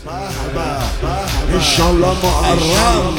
انشالله محرم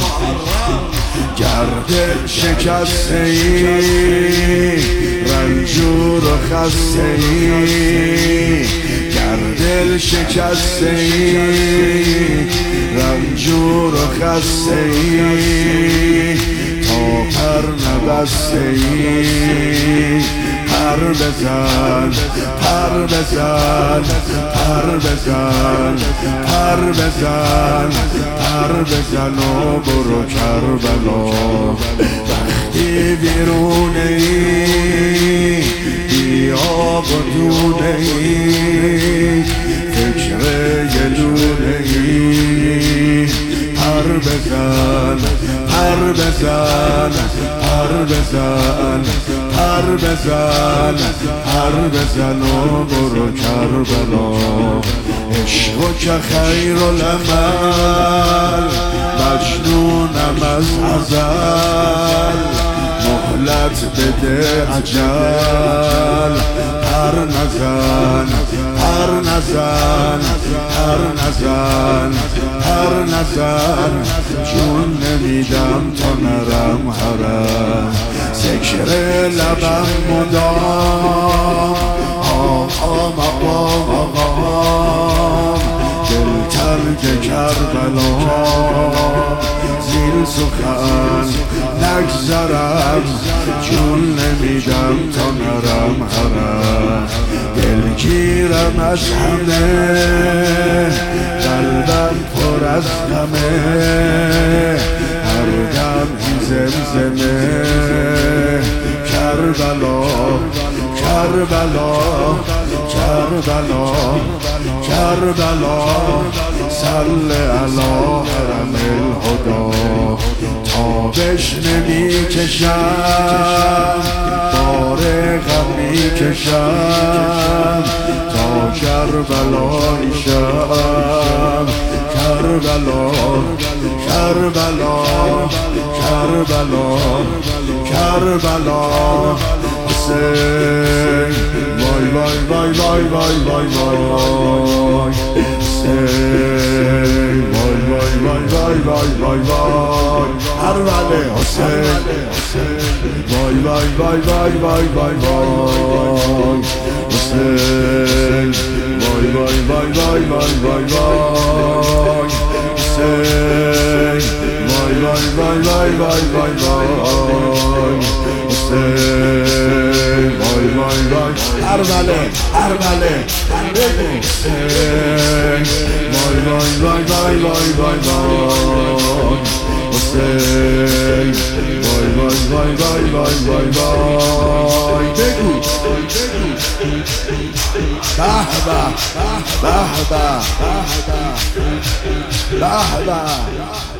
گرد شکسته ای رنجور و خسته ای گرد شکسته ای رنجور و خسته ای تا پر نبسته ای پر بزن پر بزن پر بزن پر بزن پر بزن و برو کربلا وقتی بیرونه ای بی آب و دونه ای فکر گلونه ای پر بزن پر بزن پر بزن پر بزن پر بزن و برو کربلا عشق و که خیر العمل مجنونم از ازل مهلت بده اجل پر نزن پر نزن پر نزن پر نزن جون نمیدم تا نرم حرم ذکر لبم مدام آقا مقام آقام دل ترک کربلا زیر سخن نگذرم جون نمیدم تا نرم حرم دلگیرم از همه قلبم پر از غمه هر دم این زمزمه کربلا کربلا کربلا کربلا صل علی حرم الهدی تابش نمی کشم بار غم می کشم تا کربلا ایشم کربلا کربلا کربلا کربلا حسین وای وای وای وای وای وای وای حسین وای وای وای وای وای وای وای کربلا حسین وای وای وای وای وای وای وای حسین وای وای وای وای وای وای وای حسین وای وای وای وای وای وای وای حسین وای وای وای کربلا کربلا حسین وای وای وای وای وای وای وای حسین وای وای وای وای وای وای وای بگو به به به به به به